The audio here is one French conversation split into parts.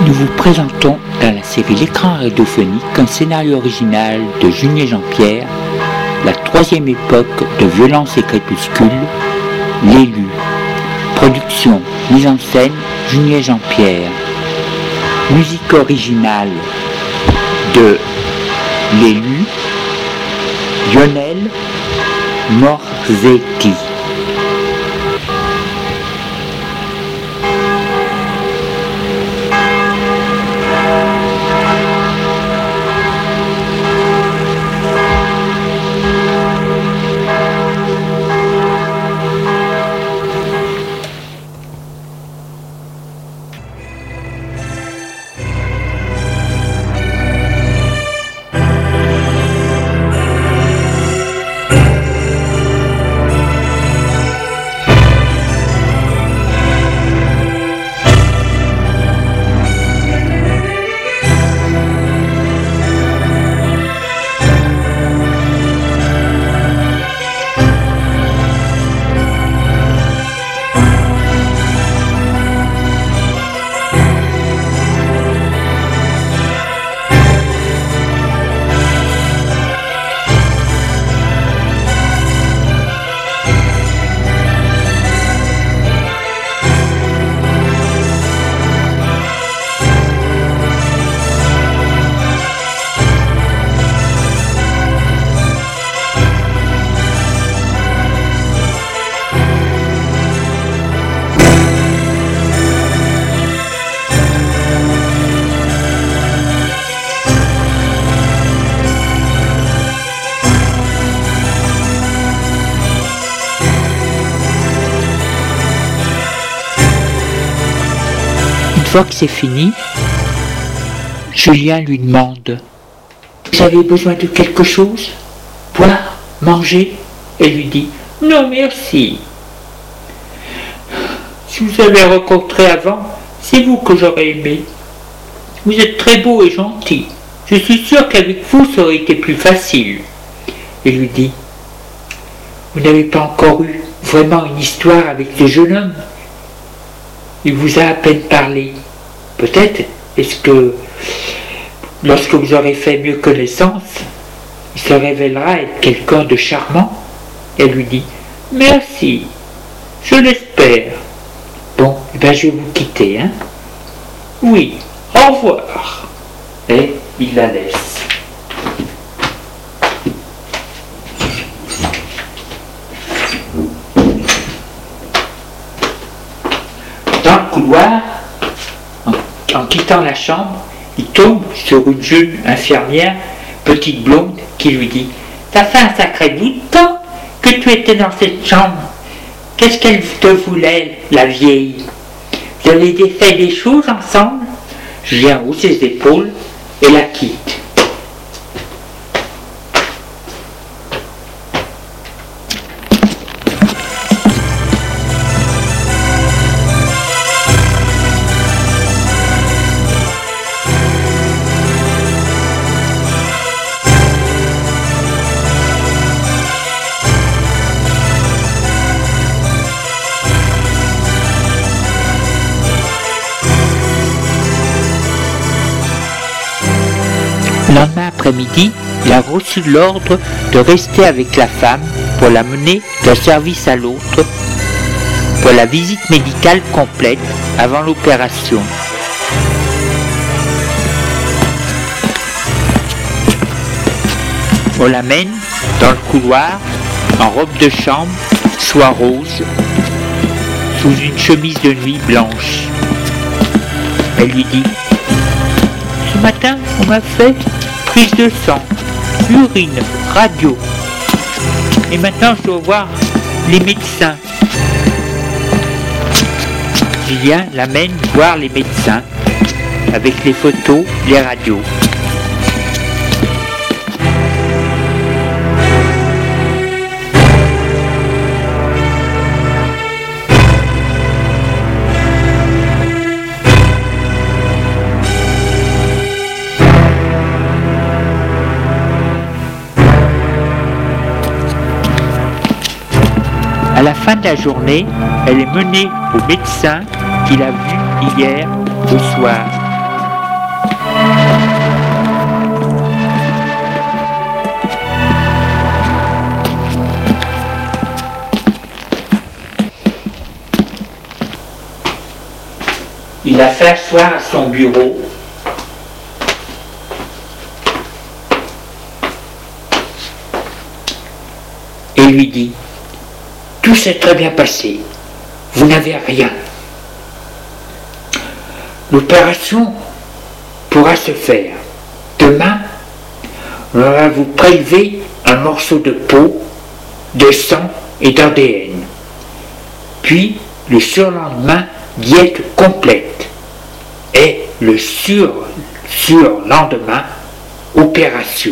Nous vous présentons dans la série L'écran radiophonique un scénario original de Julien Jean-Pierre, la troisième époque de Violence et Crépuscule, L'élu. Production, mise en scène, Julien Jean-Pierre. Musique originale de L'élu, Lionel Morzetti. Une fois que c'est fini, Julien lui demande « Vous avez besoin de quelque chose? Boire? Manger ?» Elle lui dit « Non, merci. Si vous avez rencontré avant, c'est vous que j'aurais aimé. Vous êtes très beau et gentil. Je suis sûr qu'avec vous, ça aurait été plus facile. » Elle lui dit « Vous n'avez pas encore eu vraiment une histoire avec ce jeune homme? Il vous a à peine parlé. Peut-être, est-ce que, lorsque vous aurez fait mieux connaissance, il se révélera être quelqu'un de charmant? » Elle lui dit « Merci, je l'espère. Bon, eh bien je vais vous quitter, hein? Oui, au revoir. » Et il la laisse. Dans le couloir, en quittant la chambre, il tombe sur une jeune infirmière, petite blonde, qui lui dit « Ça fait un sacré bout de temps que tu étais dans cette chambre. Qu'est-ce qu'elle te voulait, la vieille? Vous avez fait des choses ensemble ?» Julien hausse ses épaules et la quitte. Le lendemain après-midi, il a reçu l'ordre de rester avec la femme pour la mener d'un service à l'autre pour la visite médicale complète avant l'opération. On l'amène dans le couloir en robe de chambre, soie rose, sous une chemise de nuit blanche. Elle lui dit « Ce matin, on m'a fait prise de sang, urine, radio. Et maintenant, je dois voir les médecins. » Julien l'amène voir les médecins, avec les photos, les radios. À la fin de la journée, elle est menée au médecin qu'il a vu hier au soir. il l'a fait asseoir à son bureau. Et lui dit, tout s'est très bien passé, vous n'avez rien. L'opération pourra se faire. Demain, on va vous prélever un morceau de peau, de sang et d'ADN. Puis, le surlendemain, diète complète. Et le surlendemain, opération.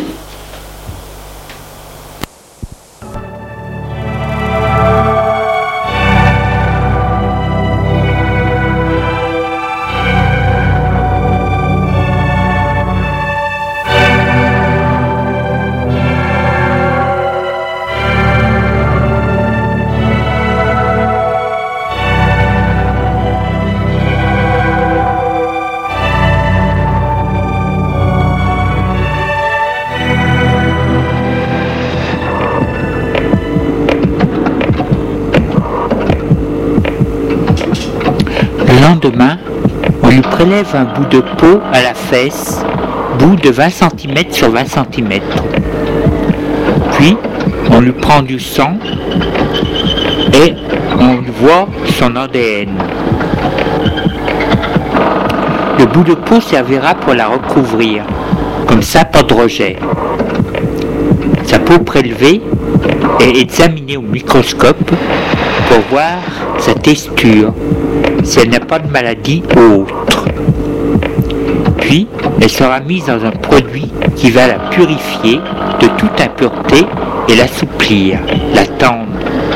Le lendemain, on lui prélève un bout de peau à la fesse, bout de 20 cm sur 20 cm. Puis, on lui prend du sang et on voit son ADN. Le bout de peau servira pour la recouvrir, comme ça pas de rejet. Sa peau prélevée est examinée au microscope pour voir sa texture, si elle n'a pas de maladie ou autre. Puis, elle sera mise dans un produit qui va la purifier de toute impureté et l'assouplir, la tendre.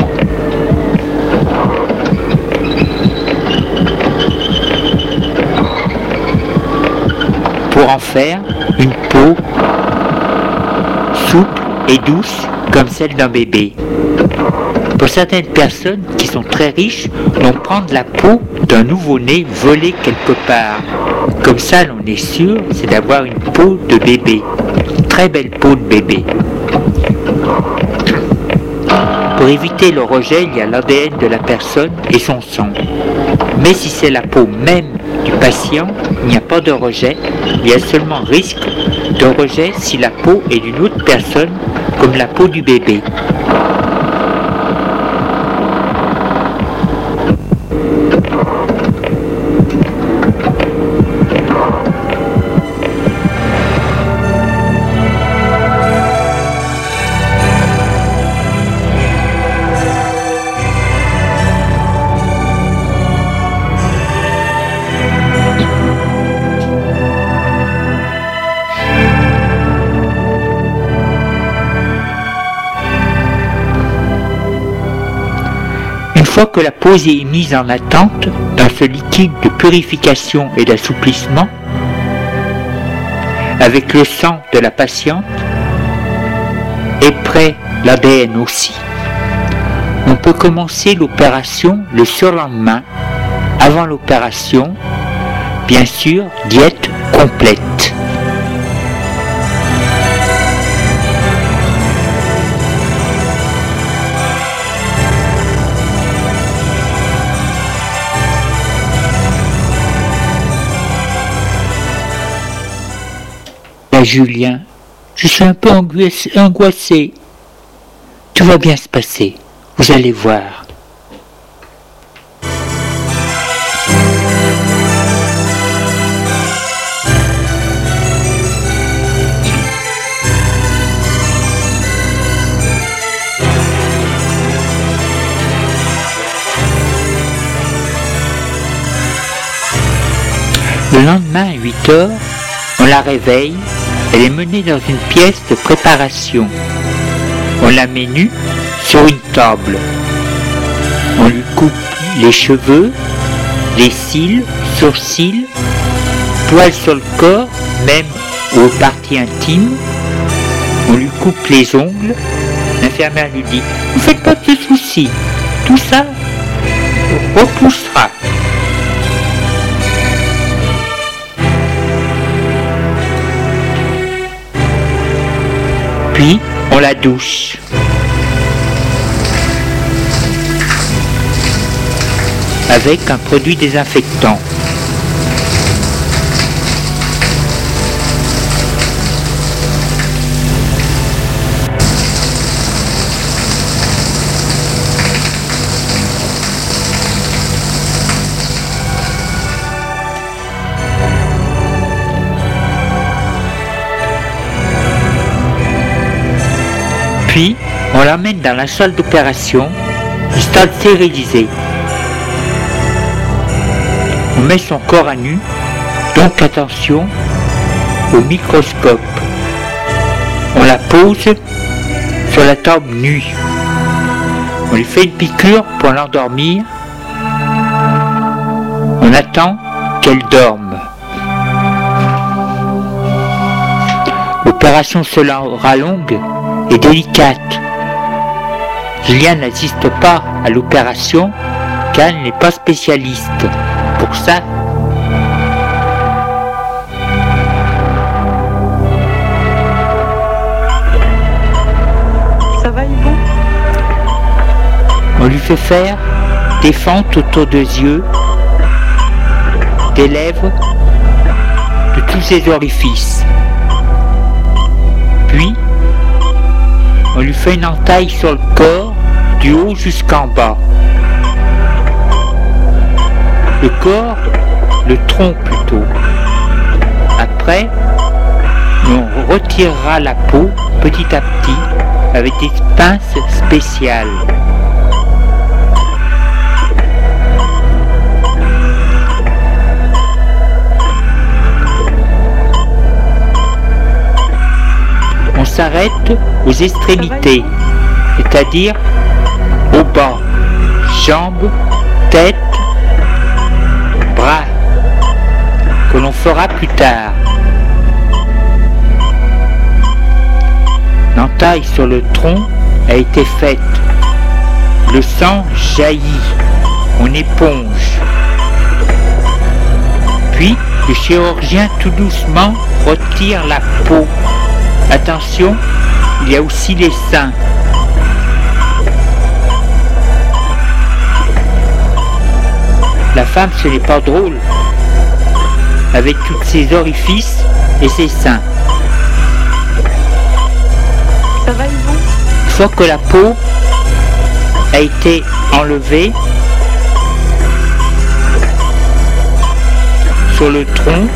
Pour en faire une peau souple et douce comme celle d'un bébé. Pour certaines personnes qui sont très riches, on prend la peau d'un nouveau-né volé quelque part. Comme ça, l'on est sûr, c'est d'avoir une peau de bébé. Une très belle peau de bébé. Pour éviter le rejet, il y a l'ADN de la personne et son sang. Mais si c'est la peau même du patient, il n'y a pas de rejet. Il y a seulement risque de rejet si la peau est d'une autre personne, comme la peau du bébé. Une fois que la peau est mise en attente dans ce liquide de purification et d'assouplissement, avec le sang de la patiente, est prêt l'ADN aussi. On peut commencer l'opération le surlendemain, avant l'opération, bien sûr, diète complète. Julien, je suis un peu angoissé. Tout va bien se passer, vous allez voir. Le lendemain à 8 heures, on la réveille. Elle est menée dans une pièce de préparation. On la met nue sur une table. On lui coupe les cheveux, les cils, sourcils, poils sur le corps, même aux parties intimes. On lui coupe les ongles. L'infirmière lui dit « Ne faites pas de soucis, tout ça repoussera. » Puis, on la douche. Avec un produit désinfectant. On l'emmène dans la salle d'opération, du stade stérilisé. On met son corps à nu, donc attention au microscope. On la pose sur la table nue. On lui fait une piqûre pour l'endormir. On attend qu'elle dorme. L'opération sera longue et délicate. Julien n'assiste pas à l'opération car elle n'est pas spécialiste. Pour ça, ça va Yvon? On lui fait faire des fentes autour des yeux, des lèvres, de tous ses orifices. Puis, on lui fait une entaille sur le corps, du haut jusqu'en bas. Le corps, le tronc plutôt. Après, on retirera la peau petit à petit avec des pinces spéciales. On s'arrête aux extrémités, c'est-à-dire au bas, jambes, tête, bras, que l'on fera plus tard. L'entaille sur le tronc a été faite. Le sang jaillit, on éponge. Puis le chirurgien tout doucement retire la peau. Attention, il y a aussi les seins. La femme, ce n'est pas drôle, avec tous ses orifices et ses seins. Ça va Yvon? Une fois que la peau a été enlevée sur le tronc,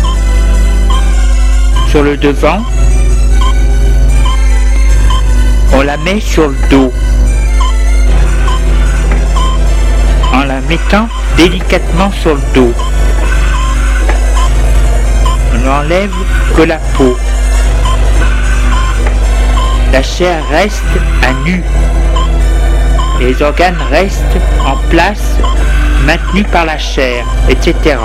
sur le devant, on la met sur le dos en la mettant délicatement sur le dos. On n'enlève que la peau. La chair reste à nu. Les organes restent en place, maintenus par la chair, etc.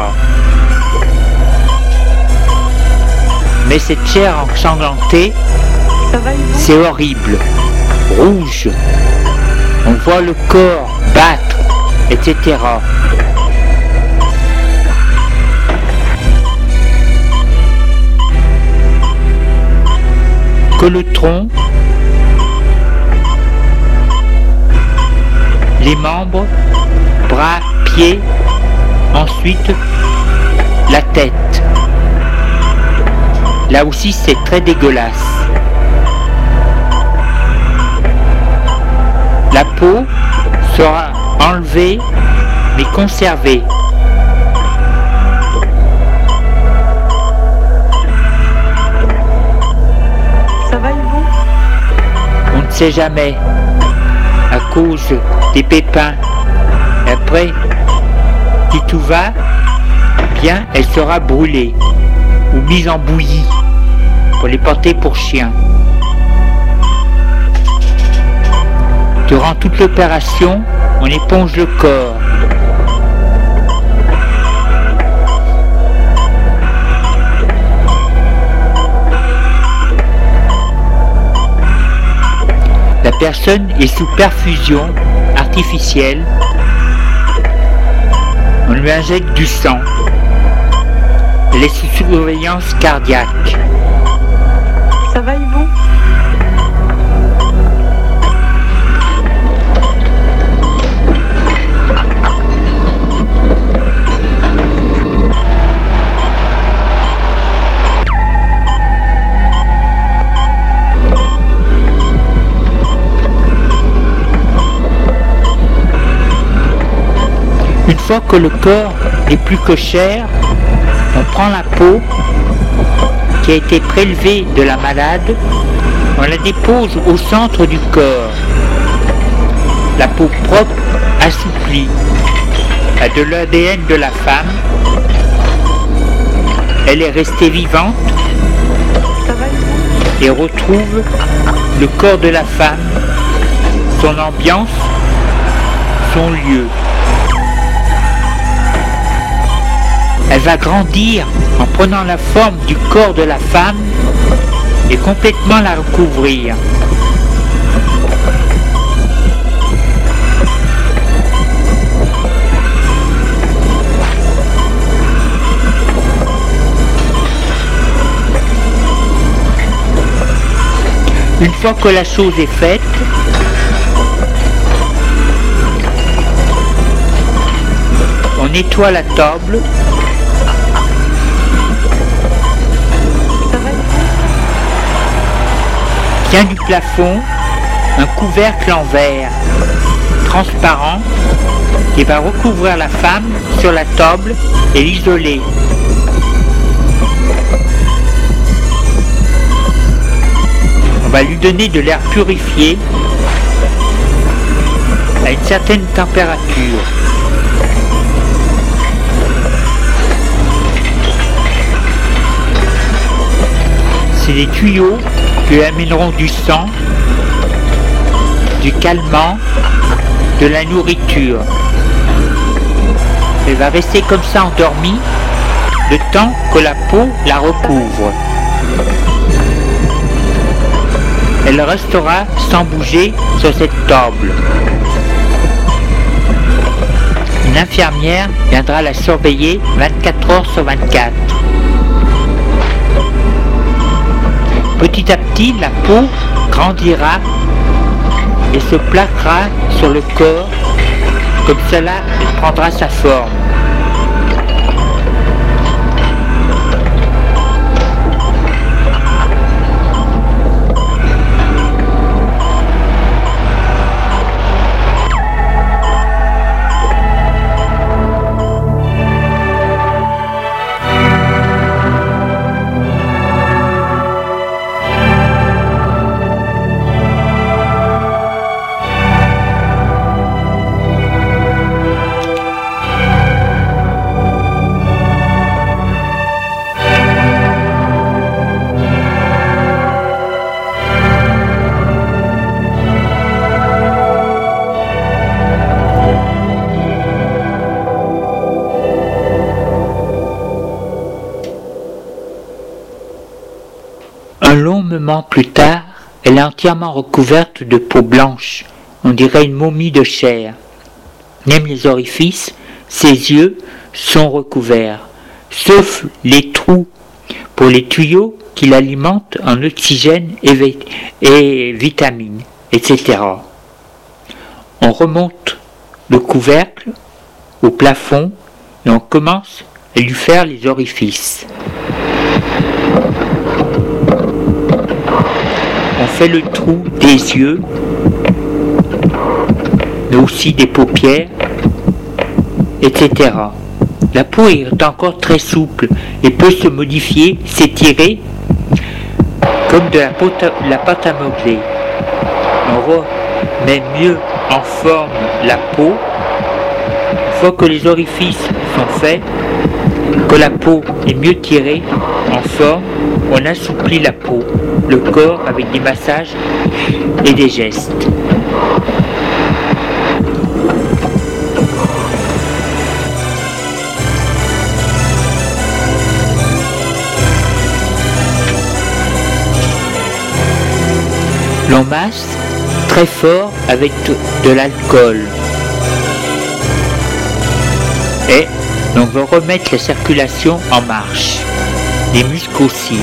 Mais cette chair ensanglantée, c'est horrible, rouge. On voit le corps battre, etc. Que le tronc, les membres, bras, pieds, ensuite la tête. Là aussi c'est très dégueulasse. La peau sera enlevée mais conservée. Ça va Yvon? On ne sait jamais, à cause des pépins. Et après, si tout va bien, elle sera brûlée ou mise en bouillie pour les porter pour chiens. Durant toute l'opération, on éponge le corps. La personne est sous perfusion artificielle. On lui injecte du sang. Elle est sous surveillance cardiaque. Ça va Yvon? Une fois que le corps est plus que chair, on prend la peau qui a été prélevée de la malade, On la dépose au centre du corps. La peau propre, assouplie, a de l'ADN de la femme. Elle est restée vivante Ça va et vous? et retrouve le corps de la femme, son ambiance, son lieu. Elle va grandir en prenant la forme du corps de la femme et complètement la recouvrir. Une fois que la chose est faite, on nettoie la table. Ça va et vous? Tient du plafond un couvercle en verre transparent qui va recouvrir la femme sur la table et l'isoler. On va lui donner de l'air purifié à une certaine température. C'est des tuyaux qui amèneront du sang, du calmant, de la nourriture. Elle va rester comme ça endormie le temps que la peau la recouvre. Elle restera sans bouger sur cette table. Une infirmière viendra la surveiller 24 heures sur 24. Petit à petit, la peau grandira et se plaquera sur le corps. Comme cela, elle prendra sa forme. Un long moment plus tard, elle est entièrement recouverte de peau blanche, on dirait une momie de chair. Même les orifices, ses yeux sont recouverts, sauf les trous pour les tuyaux qui l'alimentent en oxygène et vitamines, etc. On remonte le couvercle au plafond et on commence à lui faire les orifices. On fait le trou des yeux, mais aussi des paupières, etc. La peau est encore très souple et peut se modifier, s'étirer comme de la pâte à modeler. On remet mieux en forme la peau. Une fois que les orifices sont faits, que la peau est mieux tirée en forme, on assouplit la peau, le corps avec des massages et des gestes. L'on masse très fort avec de l'alcool. Et on veut remettre la circulation en marche. Les muscles aussi.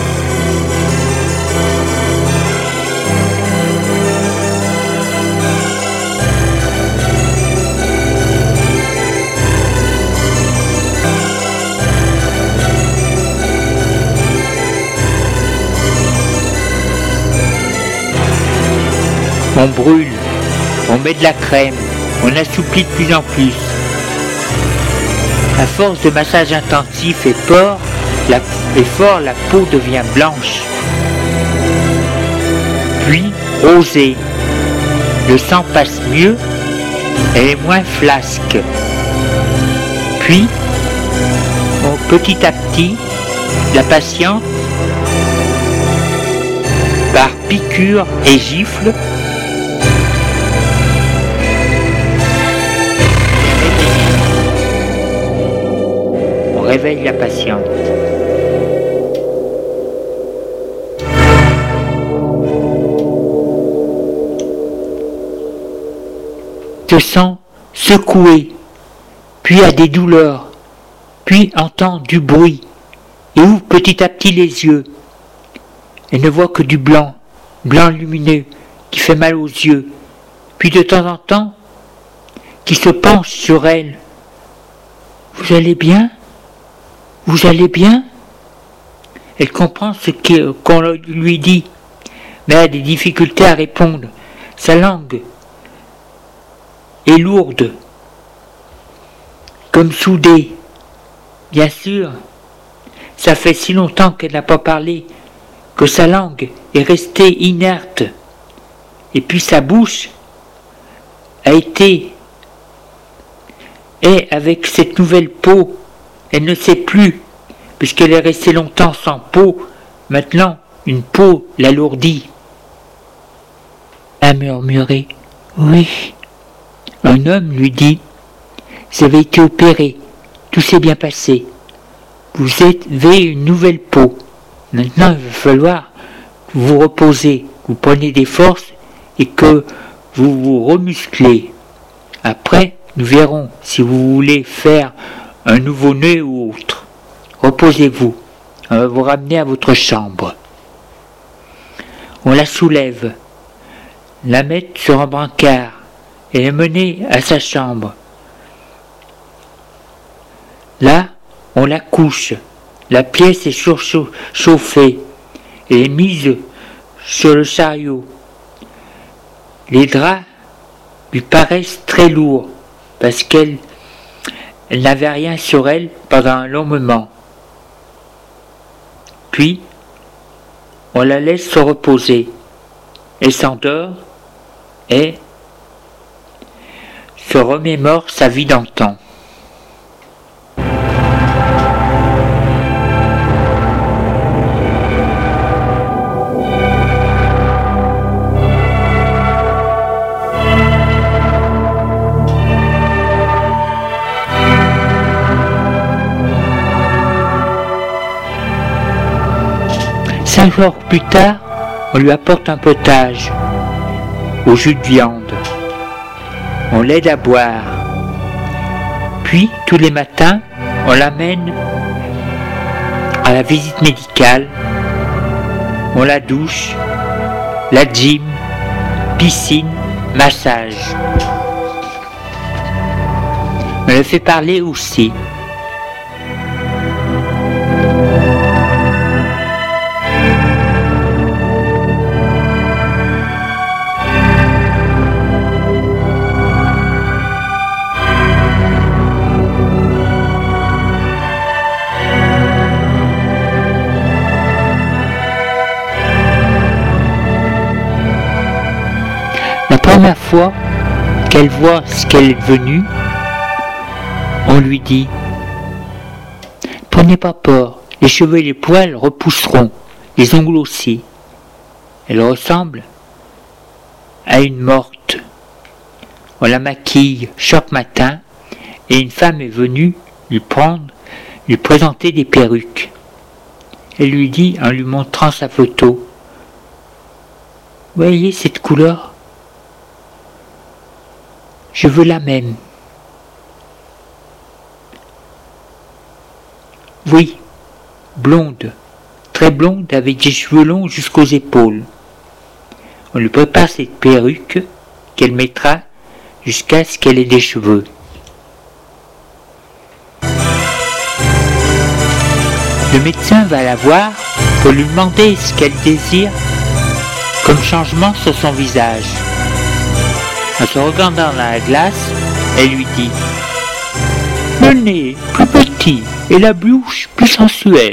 On brûle, on met de la crème, on assouplit de plus en plus. À force de massage intensif et fort, la peau devient blanche. puis rosée. Le sang passe mieux, elle est moins flasque. Puis, petit à petit, la patiente, par piqûre et gifle, on réveille la patiente. Se sent secoué, puis a des douleurs, puis entend du bruit, et ouvre petit à petit les yeux. Elle ne voit que du blanc, blanc lumineux, qui fait mal aux yeux, puis de temps en temps, qui se penche sur elle. « Vous allez bien ? Vous allez bien ?» Elle comprend ce qu'on lui dit, mais a des difficultés à répondre. Sa langue est lourde, comme soudée. Bien sûr, ça fait si longtemps qu'elle n'a pas parlé que sa langue est restée inerte. Et puis sa bouche est avec cette nouvelle peau. Elle ne sait plus, puisqu'elle est restée longtemps sans peau. Maintenant, une peau l'alourdit. Elle a murmuré « Oui ». Un homme lui dit « Vous avez été opéré, tout s'est bien passé. Vous avez une nouvelle peau. Maintenant, il va falloir que vous vous reposez, que vous preniez des forces et que vous vous remusclez. Après, nous verrons si vous voulez faire un nouveau-né ou autre. Reposez-vous. On va vous ramener à votre chambre. » On la soulève, la met sur un brancard et est menée à sa chambre. Là, on la couche. La pièce est surchauffée et est mise sur le chariot. Les draps lui paraissent très lourds parce qu'elle n'avait rien sur elle pendant un long moment. Puis, on la laisse se reposer. Elle s'endort et se remémore sa vie d'antan. Cinq jours plus tard, on lui apporte un potage au jus de viande. On l'aide à boire. Puis, tous les matins, on l'amène à la visite médicale. On la douche, la gym, piscine, massage. On le fait parler aussi. La première fois qu'elle voit ce qu'elle est devenue, on lui dit « Prenez pas peur, les cheveux et les poils repousseront, les ongles aussi. » Elle ressemble à une morte. On la maquille chaque matin et une femme est venue lui présenter des perruques. Elle lui dit en lui montrant sa photo « Voyez cette couleur ? Je veux la même. » Oui, blonde, très blonde avec des cheveux longs jusqu'aux épaules. On lui prépare cette perruque qu'elle mettra jusqu'à ce qu'elle ait des cheveux. Le médecin va la voir pour lui demander ce qu'elle désire comme changement sur son visage. En se regardant dans la glace, elle lui dit « Le nez plus petit et la bouche plus sensuelle. »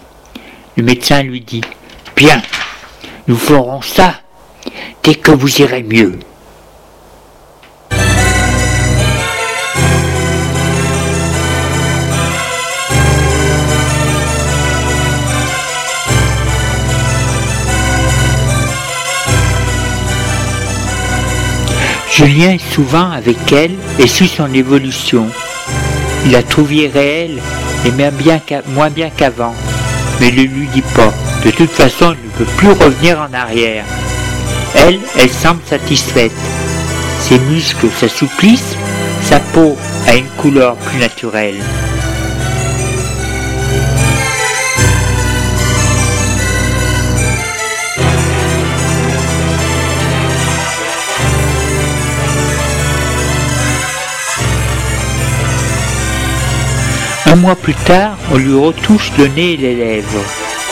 Le médecin lui dit « Bien, nous ferons ça. dès que vous irez mieux. Julien est souvent avec elle et suit son évolution. Il la trouve irréelle et moins bien qu'avant, mais ne lui dit pas. De toute façon, il ne peut plus revenir en arrière. Elle semble satisfaite. Ses muscles s'assouplissent, sa peau a une couleur plus naturelle. Un mois plus tard, on lui retouche le nez et les lèvres.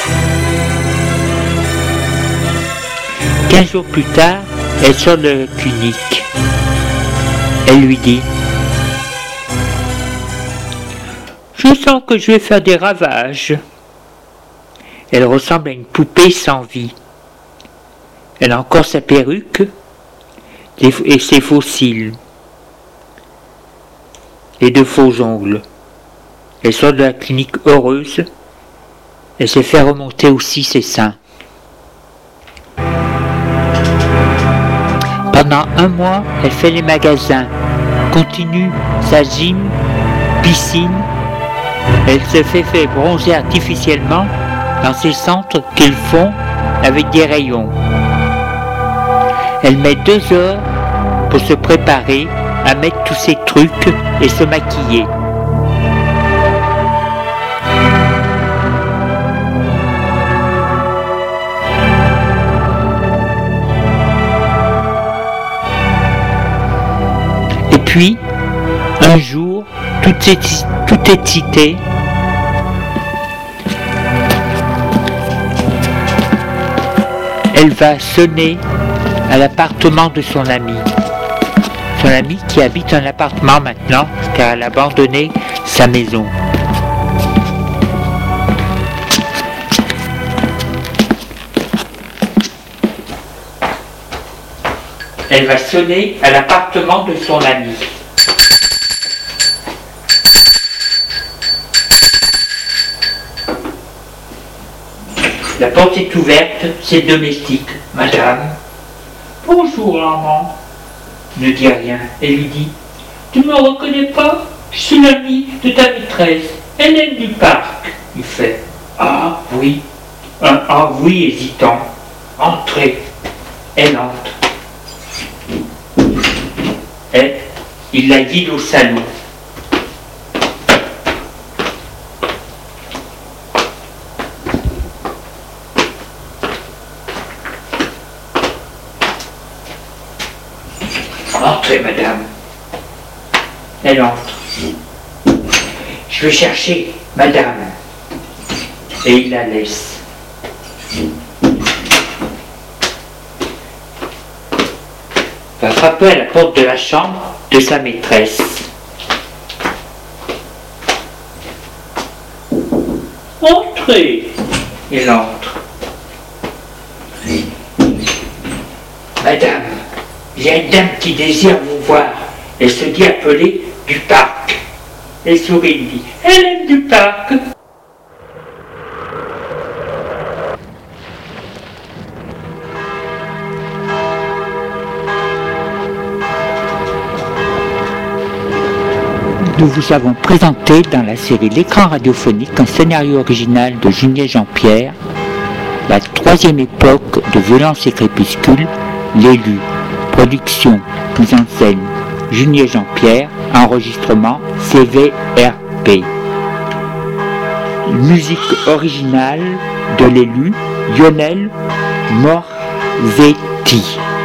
15 jours plus tard, elle sort de la clinique. Elle lui dit « Je sens que je vais faire des ravages. » Elle ressemble à une poupée sans vie. Elle a encore sa perruque et ses faux cils et de faux ongles. Elle sort de la clinique heureuse. Elle s'est fait remonter aussi ses seins. Pendant un mois, elle fait les magasins, continue sa gym, piscine. Elle se fait bronzer artificiellement dans ces centres qu'ils font avec des rayons. Elle met 2 heures pour se préparer à mettre tous ces trucs et se maquiller. Puis, un jour, tout excitée, elle va sonner à l'appartement de son ami. Son ami qui habite un appartement maintenant, car elle a abandonné sa maison. Elle va sonner à l'appartement de son ami. La porte est ouverte, c'est le domestique. Madame. Bonjour, maman. Ne dit rien. Elle lui dit tu ne me reconnais pas? Je suis l'ami de ta maîtresse, Hélène du Parc. Il fait ah oui. Ah oui, hésitant. Entrez. Elle entre. Il la guide au salon. Entrez, madame. Elle entre. Je vais chercher madame. Et il la laisse. Va frapper à la porte de la chambre de sa maîtresse. Entrez. Il entre. Madame, il y a une dame qui désire vous voir. Elle se dit appelée du Parc. Elle sourit et dit Hélène du Parc. Nous vous avons présenté dans la série L'écran radiophonique un scénario original de Julien Jean-Pierre, la 3e époque de Violence et Crépuscule, l'élu, production, mise en scène, Julien Jean-Pierre, enregistrement CVRP. Musique originale de l'élu, Lionel Morzetti.